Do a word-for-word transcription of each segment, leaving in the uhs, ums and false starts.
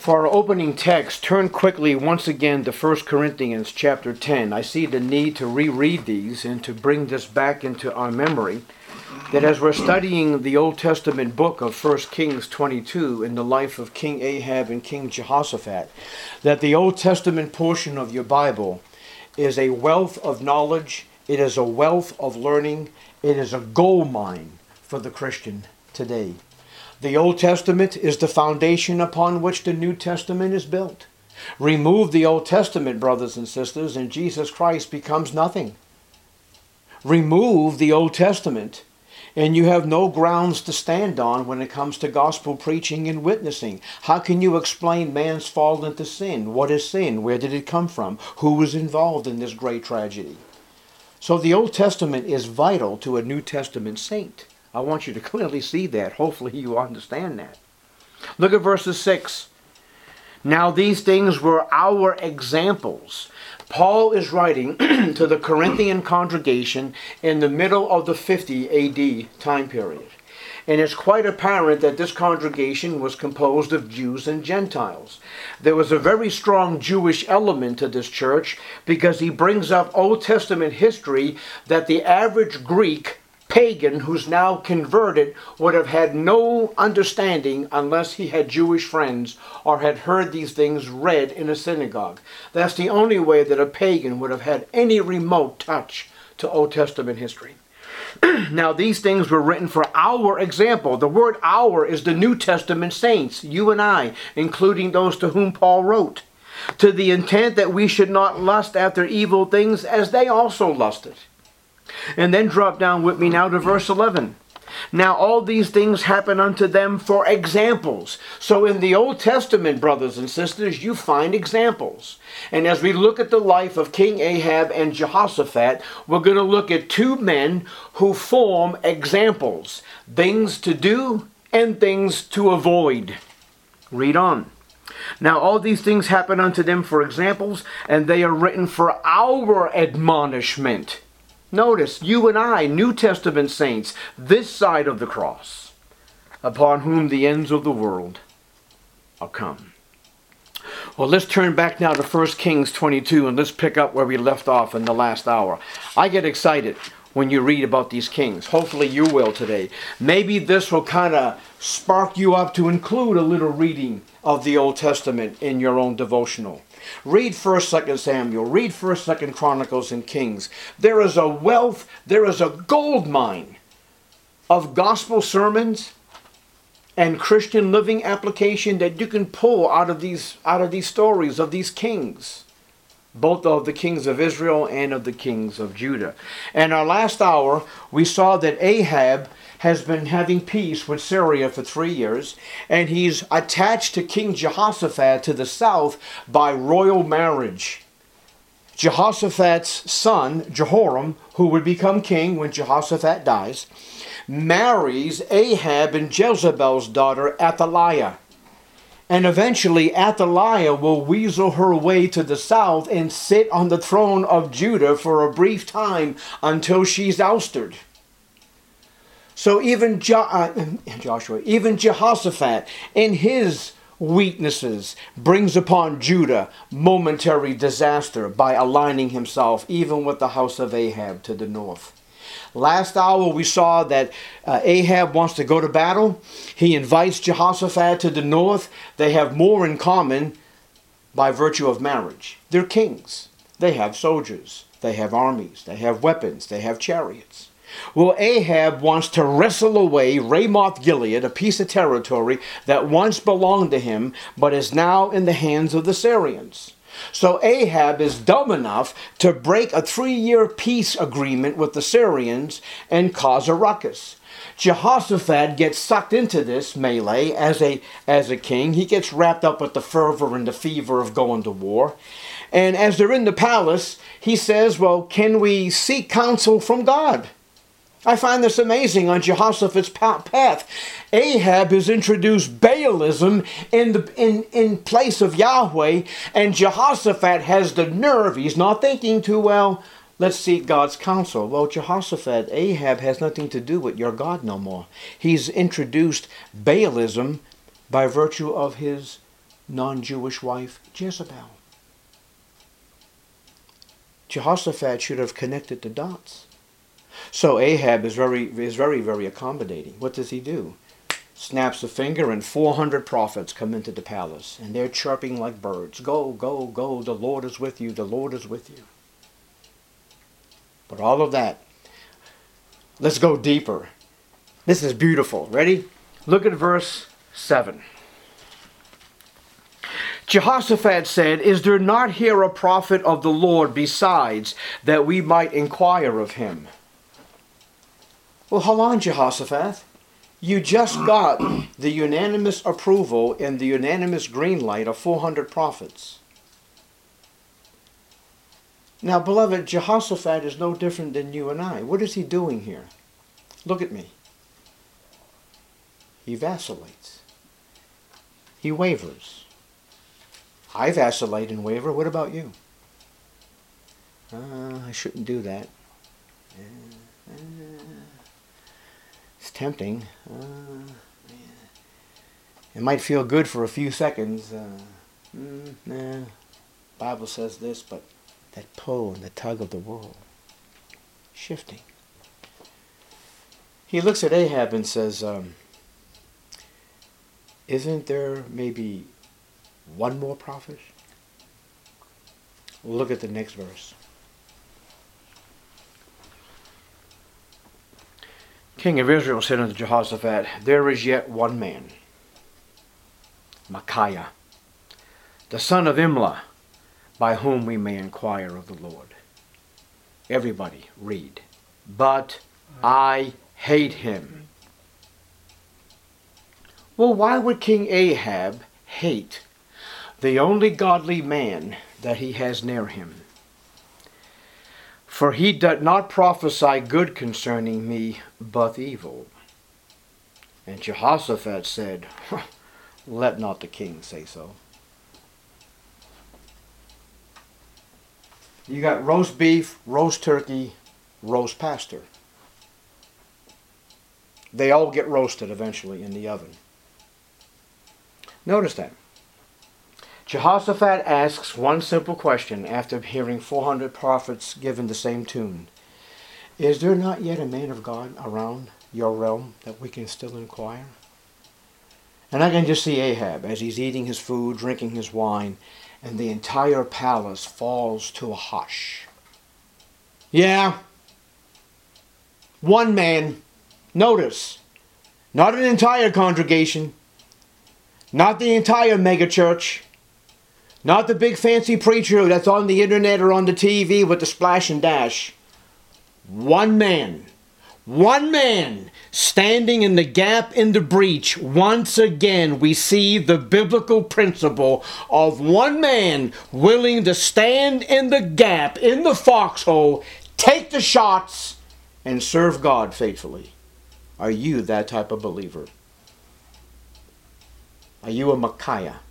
For our opening text, turn quickly once again to First Corinthians chapter ten. I see the need to reread these and to bring this back into our memory, that as we're studying the Old Testament book of First Kings twenty-two in the life of King Ahab and King Jehoshaphat, that the Old Testament portion of your Bible is a wealth of knowledge, it is a wealth of learning, it is a gold mine for the Christian today. The Old Testament is the foundation upon which the New Testament is built. Remove the Old Testament, brothers and sisters, and Jesus Christ becomes nothing. Remove the Old Testament, and you have no grounds to stand on when it comes to gospel preaching and witnessing. How can you explain man's fall into sin? What is sin? Where did it come from? Who was involved in this great tragedy? So the Old Testament is vital to a New Testament saint. I want you to clearly see that. Hopefully you understand that. Look at verses six. Now these things were our examples. Paul is writing to the Corinthian congregation in the middle of the fifty A D time period. And it's quite apparent that this congregation was composed of Jews and Gentiles. There was a very strong Jewish element to this church because he brings up Old Testament history that the average Greek pagan who's now converted would have had no understanding unless he had Jewish friends or had heard these things read in a synagogue. That's the only way that a pagan would have had any remote touch to Old Testament history. Now these things were written for our example. The word our is the New Testament saints, you and I, including those to whom Paul wrote, to the intent that we should not lust after evil things as they also lusted. And then drop down with me now to verse eleven. Now all these things happen unto them for examples. So in the Old Testament, brothers and sisters, you find examples. And as we look at the life of King Ahab and Jehoshaphat, we're going to look at two men who form examples. Things to do and things to avoid. Read on. Now all these things happen unto them for examples, and they are written for our admonishment. Notice, you and I, New Testament saints, this side of the cross, upon whom the ends of the world are come. Well, let's turn back now to First Kings twenty-two, and let's pick up where we left off in the last hour. I get excited when you read about these kings. Hopefully you will today. Maybe this will kind of spark you up to include a little reading of the Old Testament in your own devotional. Read first, second Samuel. Read first, second Chronicles and Kings. There is a wealth, there is a gold mine of gospel sermons and Christian living application that you can pull out of these, out of these stories of these kings, both of the kings of Israel and of the kings of Judah. And our last hour, we saw that Ahab has been having peace with Syria for three years, and he's attached to King Jehoshaphat to the south by royal marriage. Jehoshaphat's son, Jehoram, who would become king when Jehoshaphat dies, marries Ahab and Jezebel's daughter, Athaliah. And eventually Athaliah will weasel her way to the south and sit on the throne of Judah for a brief time until she's ousted. So even jo- uh, Joshua, even Jehoshaphat, in his weaknesses, brings upon Judah momentary disaster by aligning himself even with the house of Ahab to the north. Last hour we saw that uh, Ahab wants to go to battle. He invites Jehoshaphat to the north. They have more in common by virtue of marriage. They're kings. They have soldiers. They have armies. They have weapons. They have chariots. Well, Ahab wants to wrestle away Ramoth Gilead, a piece of territory that once belonged to him, but is now in the hands of the Syrians. So Ahab is dumb enough to break a three-year peace agreement with the Syrians and cause a ruckus. Jehoshaphat gets sucked into this melee as a, as a king. He gets wrapped up with the fervor and the fever of going to war. And as they're in the palace, he says, well, can we seek counsel from God? I find this amazing on Jehoshaphat's path. Ahab has introduced Baalism in, the, in, in place of Yahweh, and Jehoshaphat has the nerve. He's not thinking too well. Let's seek God's counsel. Well, Jehoshaphat, Ahab has nothing to do with your God no more. He's introduced Baalism by virtue of his non-Jewish wife, Jezebel. Jehoshaphat should have connected the dots. So Ahab is very, is very, very accommodating. What does he do? Snaps a finger and four hundred prophets come into the palace. And they're chirping like birds. Go, go, go. The Lord is with you. The Lord is with you. But all of that, let's go deeper. This is beautiful. Ready? Look at verse seven. Jehoshaphat said, "Is there not here a prophet of the Lord besides, that we might inquire of him?" Well, hold on, Jehoshaphat. You just got the unanimous approval and the unanimous green light of four hundred prophets. Now, beloved, Jehoshaphat is no different than you and I. What is he doing here? Look at me. He vacillates. He wavers. I vacillate and waver. What about you? Uh, I shouldn't do that. Uh, uh, it's tempting. Uh, it might feel good for a few seconds. Uh, mm, nah. Bible says this, but that pull and the tug of the world, shifting. He looks at Ahab and says, um, isn't there maybe one more prophet? Look at the next verse. King of Israel said unto Jehoshaphat, "There is yet one man, Micaiah, the son of Imlah, by whom we may inquire of the Lord." Everybody read. "But I hate him." Well, why would King Ahab hate the only godly man that he has near him? "For he doth not prophesy good concerning me, but evil." And Jehoshaphat said, "Let not the king say so." You got roast beef, roast turkey, roast pastor. They all get roasted eventually in the oven. Notice that. Jehoshaphat asks one simple question after hearing four hundred prophets given the same tune. Is there not yet a man of God around your realm that we can still inquire? And I can just see Ahab as he's eating his food, drinking his wine, and the entire palace falls to a hush. Yeah. One man. Notice. Not an entire congregation. Not the entire megachurch. Not the big fancy preacher that's on the internet or on the T V with the splash and dash. One man. One man standing in the gap, in the breach. Once again, we see the biblical principle of one man willing to stand in the gap, in the foxhole, take the shots, and serve God faithfully. Are you that type of believer? Are you a Micaiah?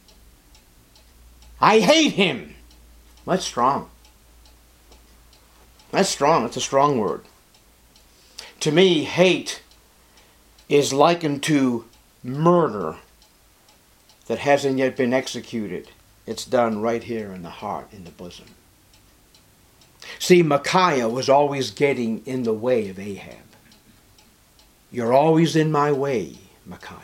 I hate him. That's strong. That's strong. That's a strong word. To me, hate is likened to murder that hasn't yet been executed. It's done right here in the heart, in the bosom. See, Micaiah was always getting in the way of Ahab. You're always in my way, Micaiah.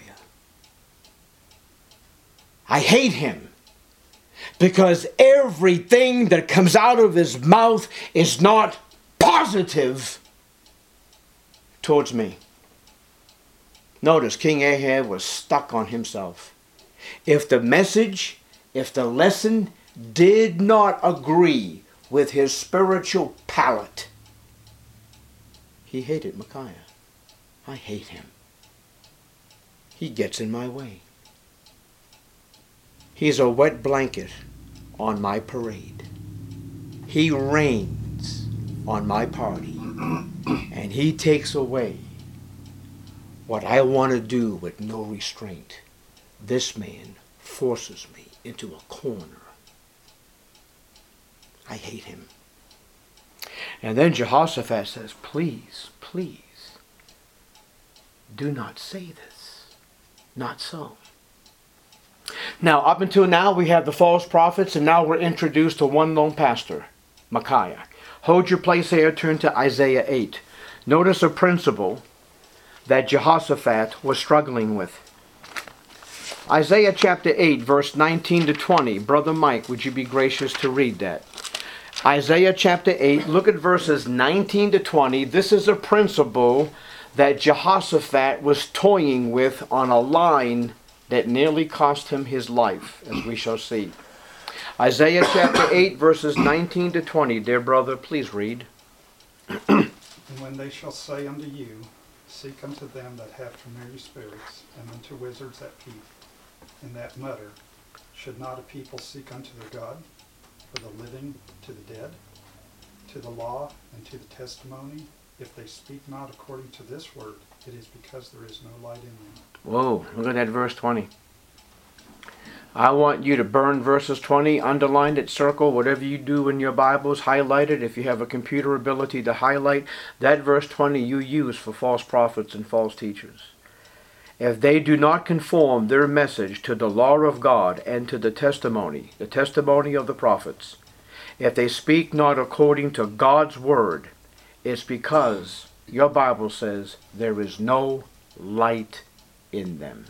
I hate him. Because everything that comes out of his mouth is not positive towards me. Notice King Ahab was stuck on himself. If the message, if the lesson did not agree with his spiritual palate, he hated Micaiah. I hate him. He gets in my way. He's a wet blanket on my parade. He rains on my party. And he takes away what I want to do with no restraint. This man forces me into a corner. I hate him. And then Jehoshaphat says, please, please, do not say this. Not so. Now, up until now, we have the false prophets, and now we're introduced to one lone pastor, Micaiah. Hold your place here, turn to Isaiah eight. Notice a principle that Jehoshaphat was struggling with. Isaiah chapter eight, verse nineteen to twenty. Brother Mike, would you be gracious to read that? Isaiah chapter eight, look at verses nineteen to twenty. This is a principle that Jehoshaphat was toying with on a line that nearly cost him his life, as we shall see. Isaiah chapter eight, verses nineteen to twenty. Dear brother, please read. And when they shall say unto you, seek unto them that have familiar spirits, and unto wizards that peep, and that mutter, should not a people seek unto their God, for the living to the dead, to the law and to the testimony? If they speak not according to this word, it is because there is no light in them. Whoa, look at that verse twenty. I want you to burn verses twenty, underline it, circle, whatever you do in your Bibles, highlight it. If you have a computer ability to highlight, that verse twenty you use for false prophets and false teachers. If they do not conform their message to the law of God and to the testimony, the testimony of the prophets, if they speak not according to God's word, it's because your Bible says there is no light in them.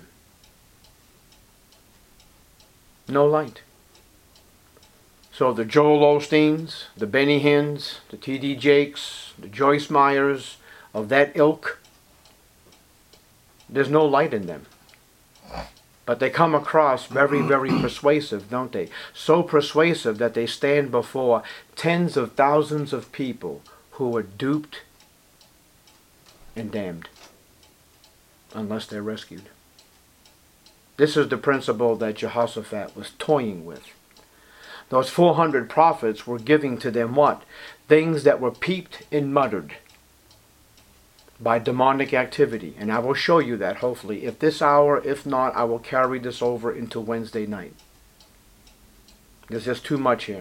No light. So the Joel Osteens, the Benny Hinns, the T D Jakes, the Joyce Myers of that ilk, there's no light in them. But they come across very, very persuasive, don't they? So persuasive that they stand before tens of thousands of people who are duped and damned unless they're rescued. This is the principle that Jehoshaphat was toying with. Those four hundred prophets were giving to them what? Things that were peeped and muttered by demonic activity. And I will show you that, hopefully. If this hour, if not, I will carry this over into Wednesday night. There's just too much here.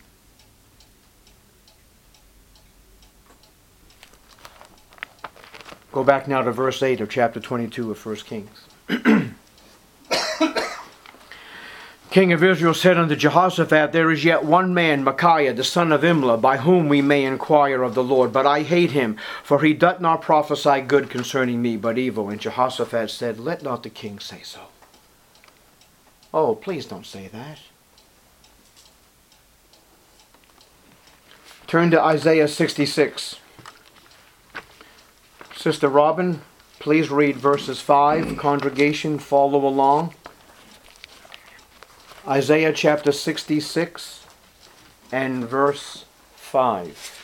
Go back now to verse eight of chapter twenty-two of First Kings. King of Israel said unto Jehoshaphat, there is yet one man, Micaiah, the son of Imlah, by whom we may inquire of the Lord. But I hate him, for he doth not prophesy good concerning me, but evil. And Jehoshaphat said, let not the king say so. Oh, please don't say that. Turn to Isaiah sixty-six. Sister Robin, please read verses five. Congregation, follow along. Isaiah chapter sixty-six and verse five.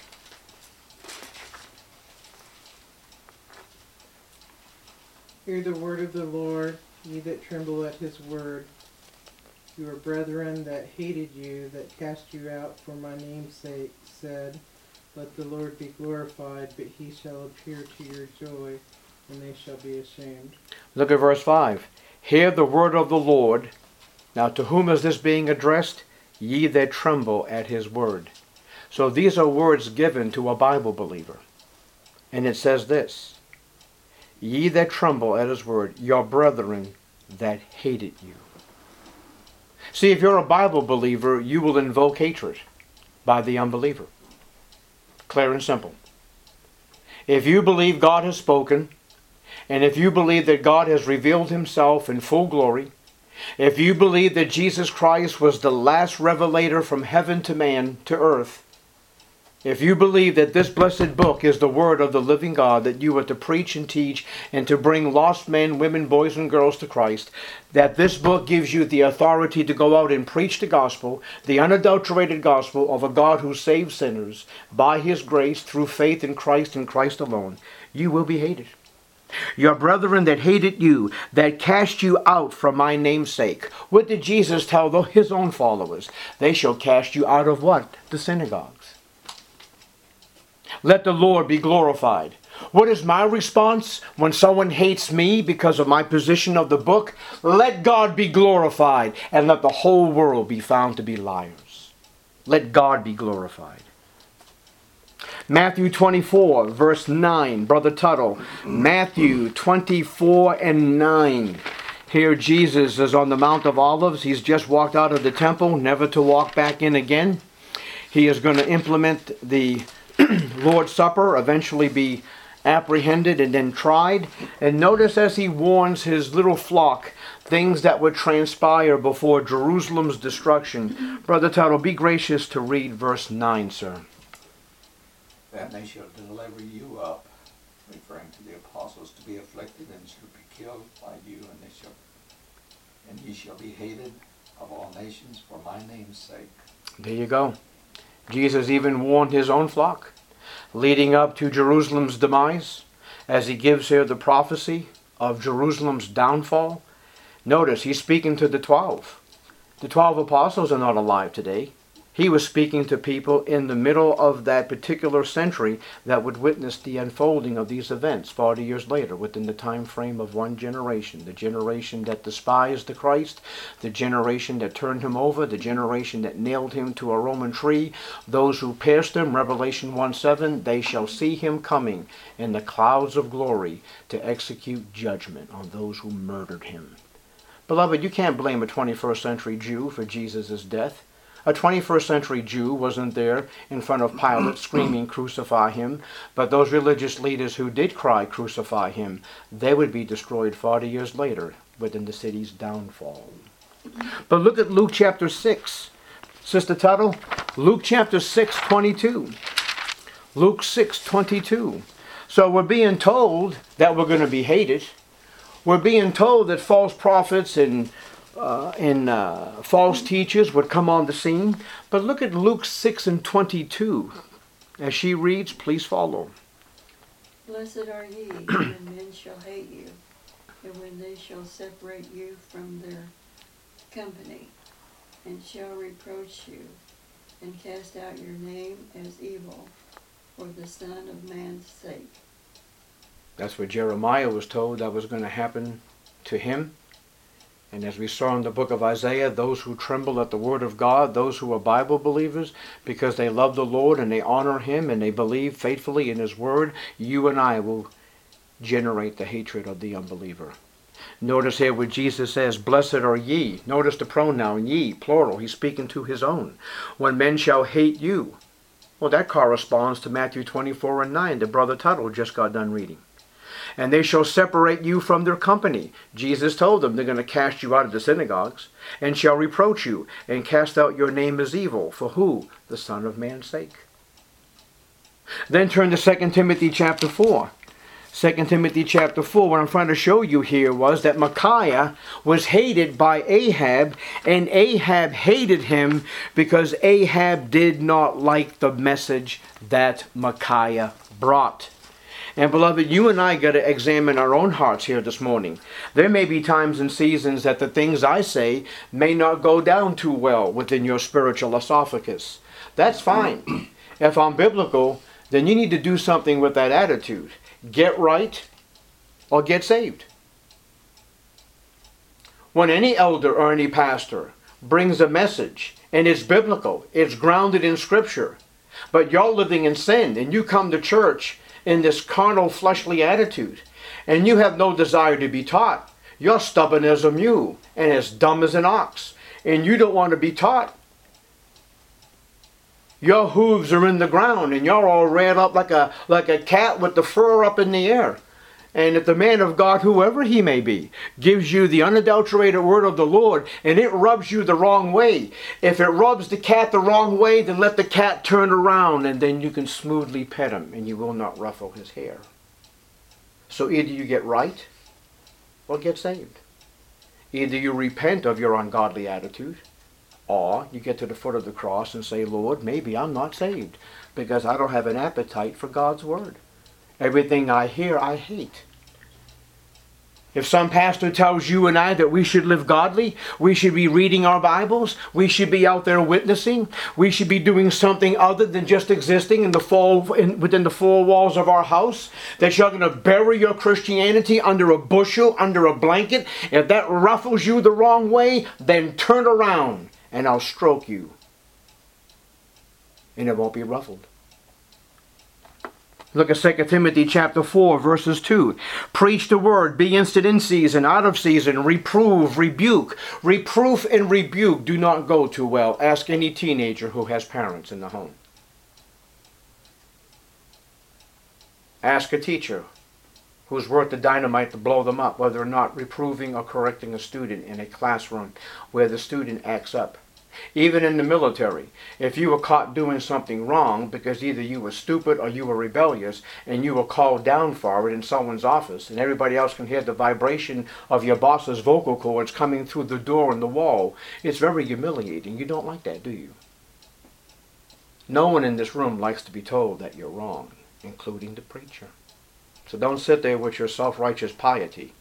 Hear the word of the Lord, ye that tremble at his word. Your brethren that hated you, that cast you out for my name's sake, said, let the Lord be glorified, but he shall appear to your joy, and they shall be ashamed. Look at verse five. Hear the word of the Lord. Now to whom is this being addressed? Ye that tremble at his word. So these are words given to a Bible believer. And it says this, ye that tremble at his word, your brethren that hated you. See, if you're a Bible believer, you will invoke hatred by the unbeliever. Clear and simple. If you believe God has spoken, and if you believe that God has revealed himself in full glory, if you believe that Jesus Christ was the last revelator from heaven to man, to earth, if you believe that this blessed book is the word of the living God, that you are to preach and teach and to bring lost men, women, boys, and girls to Christ, that this book gives you the authority to go out and preach the gospel, the unadulterated gospel of a God who saves sinners by his grace through faith in Christ and Christ alone, you will be hated. Your brethren that hated you, that cast you out for my name's sake. What did Jesus tell his own followers? They shall cast you out of what? The synagogues. Let the Lord be glorified. What is my response when someone hates me because of my position of the book? Let God be glorified, and let the whole world be found to be liars. Let God be glorified. Matthew twenty-four, verse nine. Brother Tuttle, Matthew twenty-four and nine. Here Jesus is on the Mount of Olives. He's just walked out of the temple, never to walk back in again. He is going to implement the Lord's Supper, eventually be apprehended and then tried. And notice as he warns his little flock, things that would transpire before Jerusalem's destruction. Brother Tuttle, be gracious to read verse nine, sir. Then they shall deliver you up, referring to the apostles, to be afflicted, and shall be killed by you, and they shall, and ye shall be hated of all nations for my name's sake. There you go. Jesus even warned his own flock, leading up to Jerusalem's demise, as he gives here the prophecy of Jerusalem's downfall. Notice, he's speaking to the twelve. The twelve apostles are not alive today. He was speaking to people in the middle of that particular century that would witness the unfolding of these events forty years later, within the time frame of one generation. The generation that despised the Christ, the generation that turned him over, the generation that nailed him to a Roman tree. Those who pierced him, Revelation one seven, they shall see him coming in the clouds of glory to execute judgment on those who murdered him. Beloved, you can't blame a twenty-first century Jew for Jesus' death. A twenty-first century Jew wasn't there in front of Pilate screaming, "Crucify him." But those religious leaders who did cry, "Crucify him," they would be destroyed forty years later within the city's downfall. But look at Luke chapter six. Sister Tuttle, Luke chapter six, twenty-two. Luke six, twenty-two. So we're being told that we're going to be hated. We're being told that false prophets and Uh, and uh, false teachers would come on the scene. But look at Luke six and twenty-two. As she reads, please follow. Blessed are ye when men shall hate you, and when they shall separate you from their company, and shall reproach you, and cast out your name as evil for the Son of Man's sake. That's what Jeremiah was told that was going to happen to him. And as we saw in the book of Isaiah, those who tremble at the word of God, those who are Bible believers, because they love the Lord and they honor him and they believe faithfully in his word, you and I will generate the hatred of the unbeliever. Notice here what Jesus says, blessed are ye. Notice the pronoun ye, plural. He's speaking to his own. When men shall hate you. Well, that corresponds to Matthew twenty-four and nine that Brother Tuttle just got done reading. And they shall separate you from their company. Jesus told them they're going to cast you out of the synagogues, and shall reproach you, and cast out your name as evil. For who? The Son of Man's sake. Then turn to Second Timothy chapter four. Second Timothy chapter four, what I'm trying to show you here was that Micaiah was hated by Ahab, and Ahab hated him because Ahab did not like the message that Micaiah brought. And beloved, you and I got to examine our own hearts here this morning. There may be times and seasons that the things I say may not go down too well within your spiritual esophagus. That's fine. If I'm biblical, then you need to do something with that attitude. Get right or get saved. When any elder or any pastor brings a message and it's biblical, it's grounded in Scripture, but you're living in sin and you come to church in this carnal, fleshly attitude, and you have no desire to be taught. You're stubborn as a mule and as dumb as an ox, and you don't want to be taught. Your hooves are in the ground, and you're all reared up like a like a cat with the fur up in the air. And if the man of God, whoever he may be, gives you the unadulterated word of the Lord, and it rubs you the wrong way, if it rubs the cat the wrong way, then let the cat turn around, and then you can smoothly pet him, and you will not ruffle his hair. So either you get right, or get saved. Either you repent of your ungodly attitude, or you get to the foot of the cross and say, Lord, maybe I'm not saved, because I don't have an appetite for God's word. Everything I hear, I hate. If some pastor tells you and I that we should live godly, we should be reading our Bibles, we should be out there witnessing, we should be doing something other than just existing in the four, in, within the four walls of our house, that you're going to bury your Christianity under a bushel, under a blanket, if that ruffles you the wrong way, then turn around and I'll stroke you. And it won't be ruffled. Look at Second Timothy chapter four, verses two. Preach the word, be instant in season, out of season, reprove, rebuke. Reproof and rebuke do not go too well. Ask any teenager who has parents in the home. Ask a teacher who's worth the dynamite to blow them up, whether or not reproving or correcting a student in a classroom where the student acts up. Even in the military, if you were caught doing something wrong because either you were stupid or you were rebellious and you were called down for it in someone's office and everybody else can hear the vibration of your boss's vocal cords coming through the door and the wall, it's very humiliating. You don't like that, do you? No one in this room likes to be told that you're wrong, including the preacher. So don't sit there with your self-righteous piety.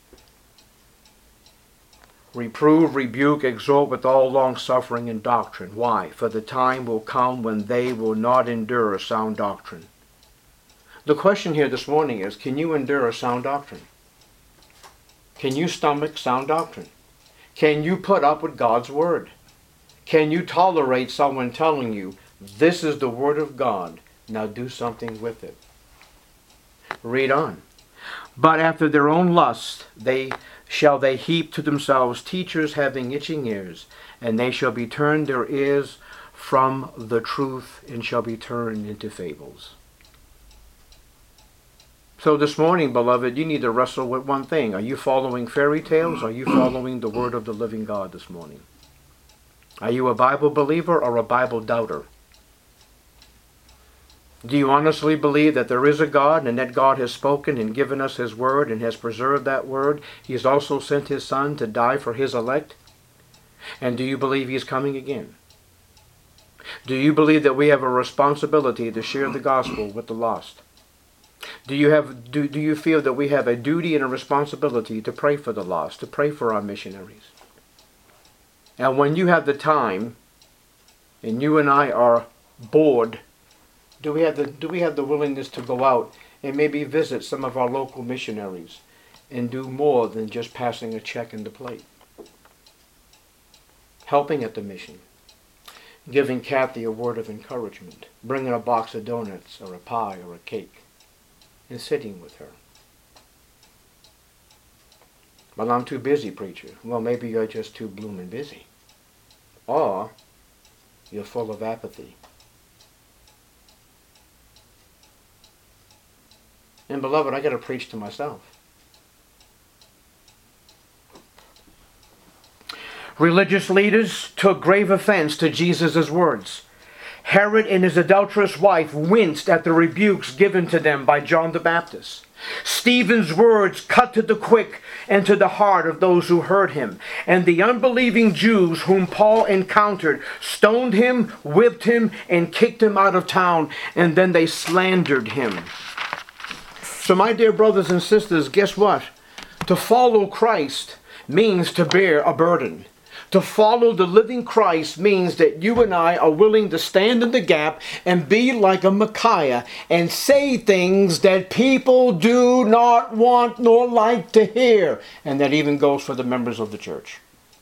Reprove, rebuke, exhort with all long-suffering and doctrine. Why? For the time will come when they will not endure sound doctrine. The question here this morning is, can you endure a sound doctrine? Can you stomach sound doctrine? Can you put up with God's word? Can you tolerate someone telling you, this is the word of God, now do something with it? Read on. But after their own lust, they shall they heap to themselves teachers having itching ears, and they shall be turned their ears from the truth, and shall be turned into fables. So this morning, beloved, you need to wrestle with one thing. Are you following fairy tales, or are you following the word of the living God this morning? Are you a Bible believer or a Bible doubter? Do you honestly believe that there is a God and that God has spoken and given us His word and has preserved that word? He has also sent His Son to die for His elect? And do you believe He's coming again? Do you believe that we have a responsibility to share the gospel with the lost? Do you have do, do you feel that we have a duty and a responsibility to pray for the lost, to pray for our missionaries? And when you have the time and you and I are bored, Do we have the do we have the willingness to go out and maybe visit some of our local missionaries and do more than just passing a check in the plate? Helping at the mission, giving Kathy a word of encouragement, bringing a box of donuts or a pie or a cake, and sitting with her. Well, I'm too busy, preacher. Well, maybe you're just too blooming busy. Or you're full of apathy. And beloved, I got to preach to myself. Religious leaders took grave offense to Jesus' words. Herod and his adulterous wife winced at the rebukes given to them by John the Baptist. Stephen's words cut to the quick and to the heart of those who heard him. And the unbelieving Jews whom Paul encountered stoned him, whipped him, and kicked him out of town. And then they slandered him. So my dear brothers and sisters, guess what? To follow Christ means to bear a burden. To follow the living Christ means that you and I are willing to stand in the gap and be like a Micaiah and say things that people do not want nor like to hear. And that even goes for the members of the church.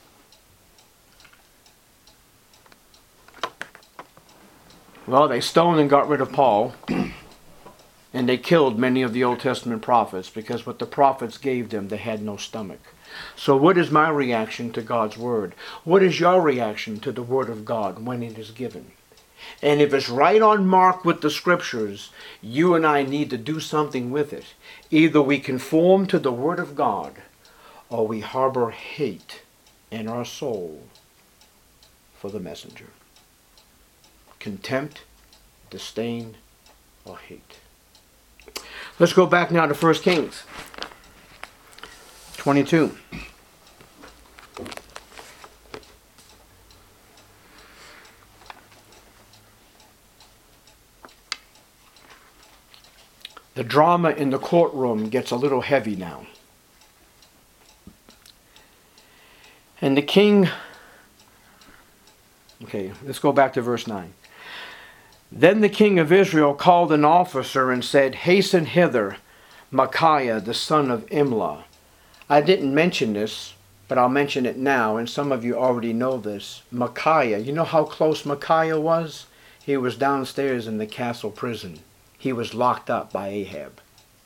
Well, they stoned and got rid of Paul. And they killed many of the Old Testament prophets because what the prophets gave them, they had no stomach. So what is my reaction to God's word? What is your reaction to the word of God when it is given? And if it's right on mark with the scriptures, you and I need to do something with it. Either we conform to the word of God, or we harbor hate in our soul for the messenger. Contempt, disdain, or hate. Let's go back now to First Kings twenty-two. The drama in the courtroom gets a little heavy now. And the king... Okay, let's go back to verse nine. Then the king of Israel called an officer and said, "Hasten hither Micaiah, the son of Imlah." I didn't mention this, but I'll mention it now, and some of you already know this. Micaiah, you know how close Micaiah was? He was downstairs in the castle prison. he was locked up by Ahab.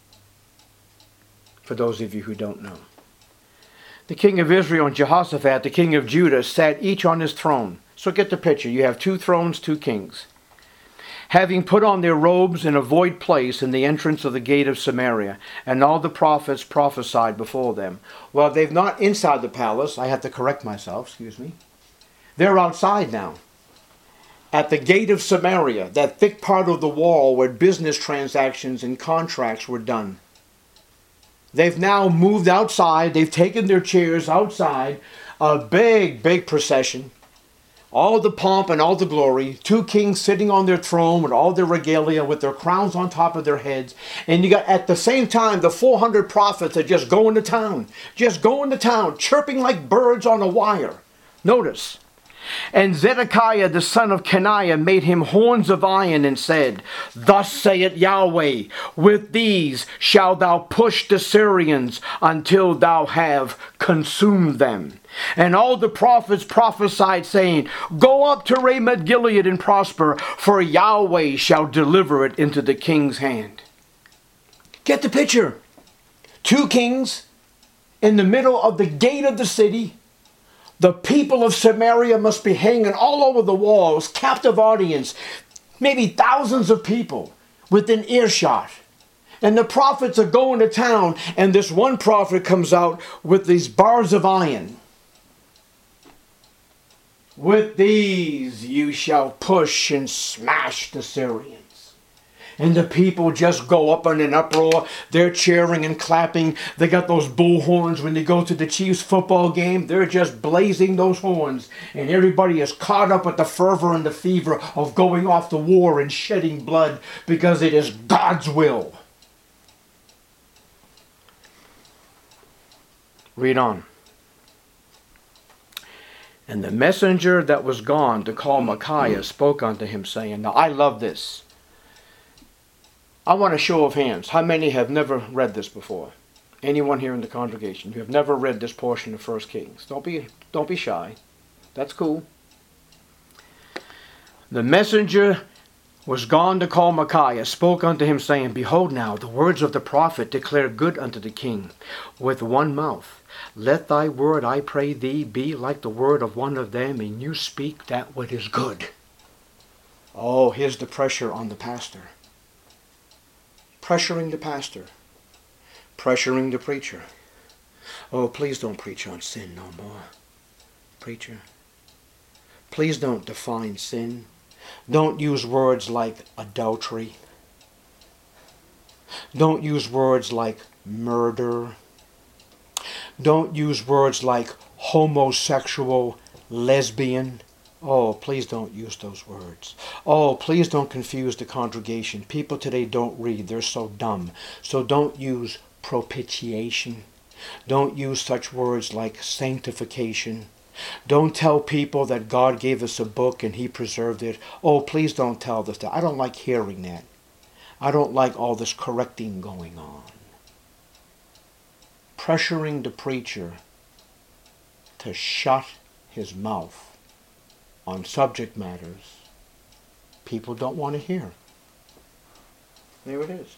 For those of you who don't know. The king of Israel and Jehoshaphat, the king of Judah, sat each on his throne. So get the picture. You have two thrones, two kings. Having put on their robes in a void place in the entrance of the gate of Samaria, and all the prophets prophesied before them. Well, they've not inside the palace. I have to correct myself, excuse me. They're outside now. At the gate of Samaria, that thick part of the wall where business transactions and contracts were done. They've now moved outside. They've taken their chairs outside. A big, big procession. All the pomp and all the glory. Two kings sitting on their throne with all their regalia, with their crowns on top of their heads. And you got, at the same time, the four hundred prophets are just going to town. Just going to town, chirping like birds on a wire. Notice. And Zedekiah the son of Kenaiah made him horns of iron and said, Thus saith Yahweh, with these shalt thou push the Syrians until thou have consumed them. And all the prophets prophesied, saying, Go up to Ramoth Gilead and prosper, for Yahweh shall deliver it into the king's hand. Get the picture. Two kings in the middle of the gate of the city. The people of Samaria must be hanging all over the walls, captive audience, maybe thousands of people within earshot. And the prophets are going to town, and this one prophet comes out with these bars of iron. With these you shall push and smash the Syrians. And the people just go up in an uproar. They're cheering and clapping. They got those bull horns when they go to the Chiefs football game. They're just blazing those horns. And everybody is caught up with the fervor and the fever of going off to war and shedding blood, because it is God's will. Read on. And the messenger that was gone to call Micaiah spoke unto him, saying, Now I love this. I want a show of hands. How many have never read this before? Anyone here in the congregation? You have never read this portion of First Kings. Don't be, don't be shy. That's cool. The messenger was gone to call Micaiah, spoke unto him, saying, Behold now, the words of the prophet declare good unto the king with one mouth. Let thy word, I pray thee, be like the word of one of them, and you speak that what is good. Oh, here's the pressure on the pastor. Pressuring the pastor. Pressuring the preacher. Oh, please don't preach on sin no more. Preacher, please don't define sin. Don't use words like adultery. Don't use words like murder. Don't use words like homosexual, lesbian. Oh, please don't use those words. Oh, please don't confuse the congregation. People today don't read. They're so dumb. So don't use propitiation. Don't use such words like sanctification. Don't tell people that God gave us a book and He preserved it. Oh, please don't tell this. I don't like hearing that. I don't like all this correcting going on. Pressuring the preacher to shut his mouth on subject matters people don't want to hear. There it is.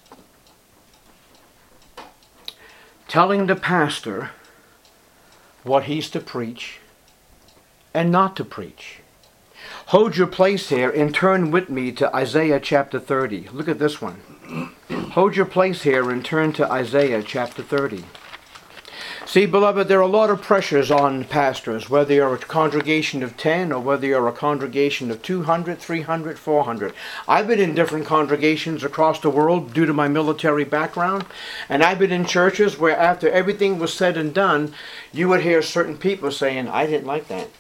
Telling the pastor what he's to preach and not to preach. Hold your place here and turn with me to Isaiah chapter thirty. Look at this one. Hold your place here and turn to Isaiah chapter thirty. See, beloved, there are a lot of pressures on pastors, whether you're a congregation of ten or whether you're a congregation of two hundred, three hundred, four hundred. I've been in different congregations across the world due to my military background, and I've been in churches where after everything was said and done, you would hear certain people saying, I didn't like that.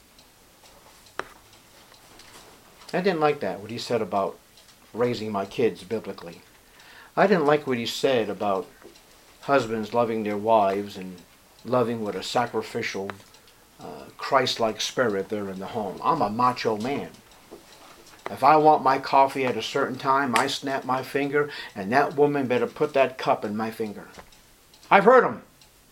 I didn't like that, what he said about raising my kids biblically. I didn't like what he said about husbands loving their wives and loving with a sacrificial, uh, Christ-like spirit there in the home. I'm a macho man. If I want my coffee at a certain time, I snap my finger, and that woman better put that cup in my finger. I've heard them.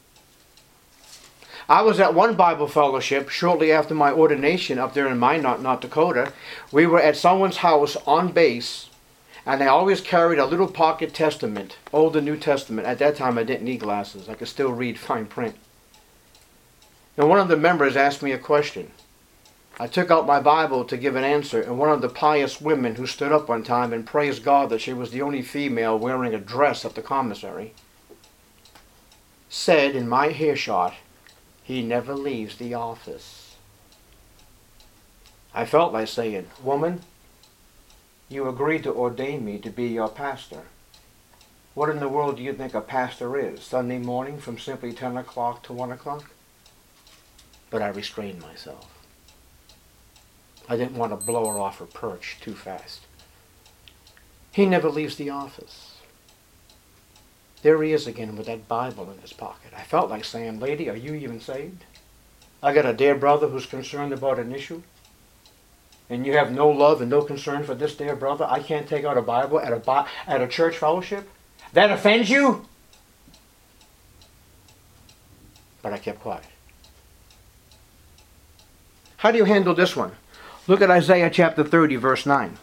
I was at one Bible fellowship shortly after my ordination up there in Minot, North Dakota. We were at someone's house on base, And I always carried a little pocket testament, Old and New Testament. At that time I didn't need glasses. I could still read fine print. And one of the members asked me a question. I took out my Bible to give an answer, and one of the pious women who stood up one time and praised God that she was the only female wearing a dress at the commissary said in my earshot, "He never leaves the office." I felt like saying, "Woman, you agreed to ordain me to be your pastor. What in the world do you think a pastor is? Sunday morning from simply ten o'clock to one o'clock? But I restrained myself. I didn't want to blow her off her perch too fast. He never leaves the office. There he is again with that Bible in his pocket. I felt like saying, "Lady, are you even saved? I got a dear brother who's concerned about an issue, and you have no love and no concern for this dear brother. I can't take out a Bible at a, Bi- at a church fellowship? That offends you?" But I kept quiet. How do you handle this one? Look at Isaiah chapter thirty, verse nine.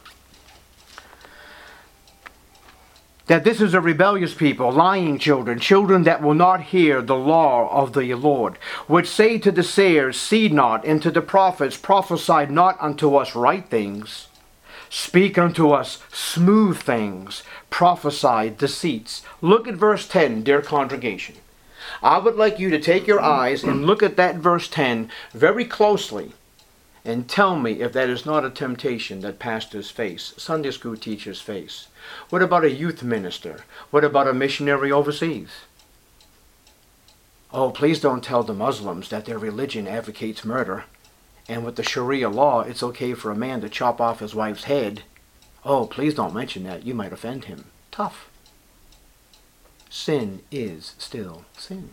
That this is a rebellious people, lying children, children that will not hear the law of the Lord, which say to the seers, "See not," and to the prophets, "Prophesy not unto us right things. Speak unto us smooth things, prophesy deceits." Look at verse ten, dear congregation. I would like you to take your eyes and look at that verse ten very closely and tell me if that is not a temptation that pastors face, Sunday school teachers face. What about a youth minister? What about a missionary overseas? Oh, please don't tell the Muslims that their religion advocates murder, and with the Sharia law, it's okay for a man to chop off his wife's head. Oh, please don't mention that. You might offend him. Tough. Sin is still sin.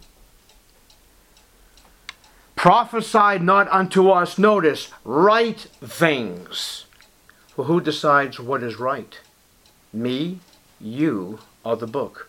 Prophesy not unto us, notice, right things. Well, who decides what is right? Me, you, or the book?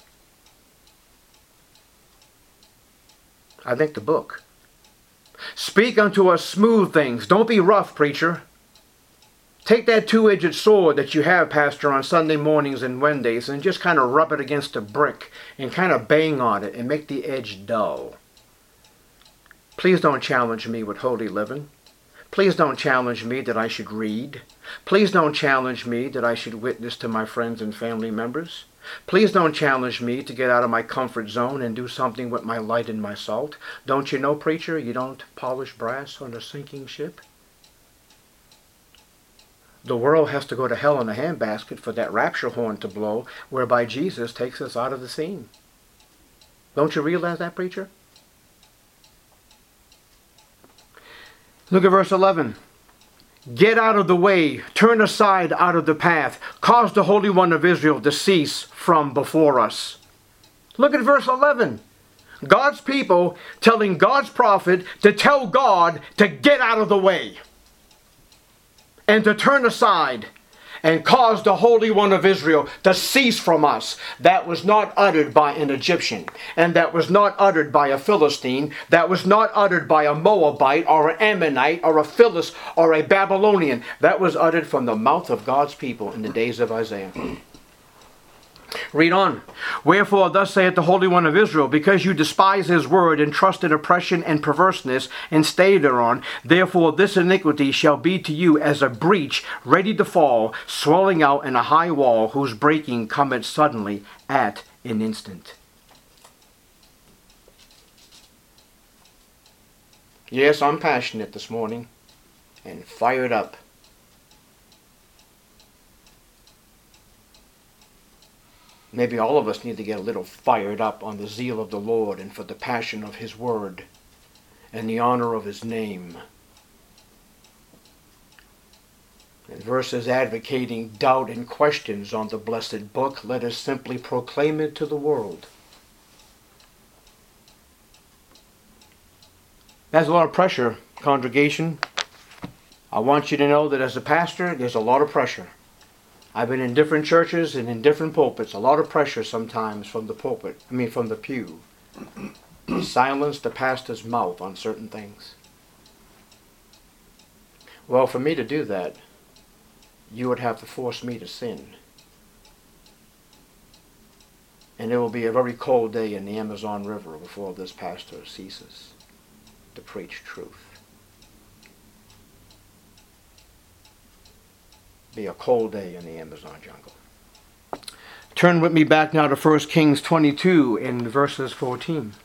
I think the book. Speak unto us smooth things. Don't be rough, preacher. Take that two-edged sword that you have, Pastor, on Sunday mornings and Wednesdays and just kind of rub it against a brick and kind of bang on it and make the edge dull. Please don't challenge me with holy living. Please don't challenge me that I should read. Please don't challenge me that I should witness to my friends and family members. Please don't challenge me to get out of my comfort zone and do something with my light and my salt. Don't you know, preacher, you don't polish brass on a sinking ship? The world has to go to hell in a handbasket for that rapture horn to blow, whereby Jesus takes us out of the scene. Don't you realize that, preacher? Look at verse eleven. Get out of the way, turn aside out of the path, cause the Holy One of Israel to cease from before us. Look at verse eleven. God's people telling God's prophet to tell God to get out of the way and to turn aside and cause the Holy One of Israel to cease from us. That was not uttered by an Egyptian, and that was not uttered by a Philistine, that was not uttered by a Moabite or an Ammonite or a Philist or a Babylonian. That was uttered from the mouth of God's people in the days of Isaiah. Read on. Wherefore thus saith the Holy One of Israel, because you despise his word and trust in oppression and perverseness and stay thereon, therefore this iniquity shall be to you as a breach ready to fall, swelling out in a high wall, whose breaking cometh suddenly at an instant. Yes, I'm passionate this morning and fired up. Maybe all of us need to get a little fired up on the zeal of the Lord and for the passion of his word and the honor of his name. And verses advocating doubt and questions on the blessed book, let us simply proclaim it to the world. That's a lot of pressure, congregation. I want you to know that as a pastor, there's a lot of pressure. I've been in different churches and in different pulpits. A lot of pressure sometimes from the pulpit, I mean from the pew. Silence the pastor's mouth on certain things. Well, for me to do that, you would have to force me to sin. And it will be a very cold day in the Amazon River before this pastor ceases to preach truth. Be a cold day in the Amazon jungle. Turn with me back now to First Kings twenty-two in verses fourteen.